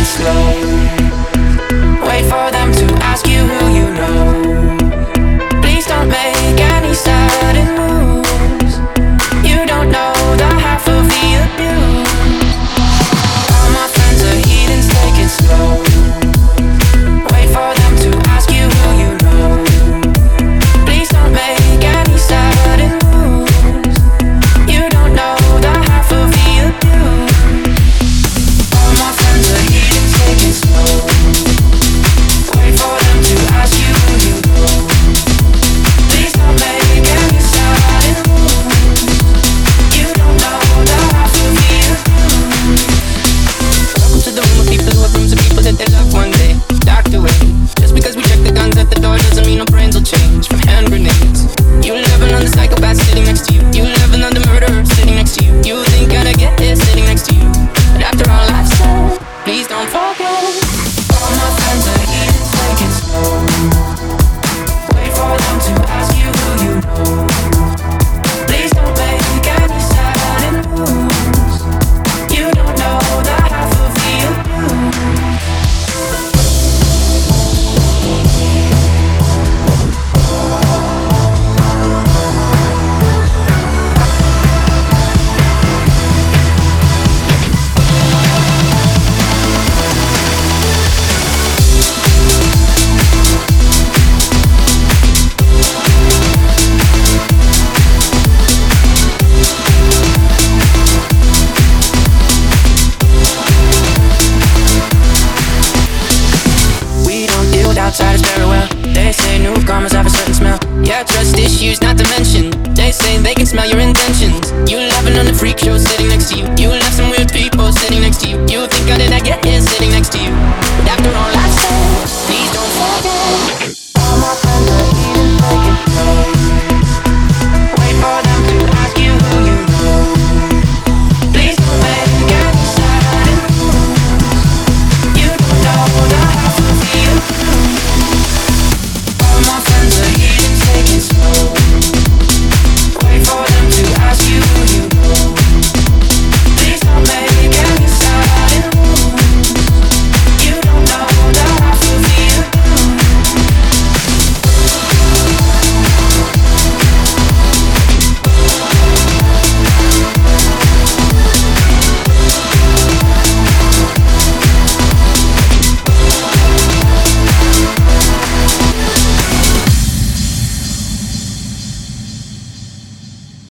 it slow. Wait for them to ask you who you know. Please don't make any sudden moves. You don't know the half of the abuse. All my friends are heathens, take it slow. Wait for them to ask you who you know. Please don't make any sudden moves. You don't know the half of the abuse. All my friends are heathens, take it slow. Wait for them to ask you who you know. Please don't make any sudden moves. You don't know the half of the abuse. Welcome to the room of people who have rooms of people that they love one day docked away. Just because we check the guns at the door doesn't mean our brains will change from hand grenades. You living on the psychopath sitting next to you. You living on the murderer sitting next to you. You think I'd get it sitting next to you. But after all I've said, please don't forget. All my friends are heathens, take it slow. Wait for them to ask you who you know. Please don't make any sudden moves. You don't know the half of the abuse. Outsiders very well. They say newcomers have a certain smell. Yeah, trust issues not to mention. They say they can smell your intentions. You laughing on the freak show sitting next to you. You left some weird people sitting next to you. You think how did I get here sitting next to you? But after all I've said,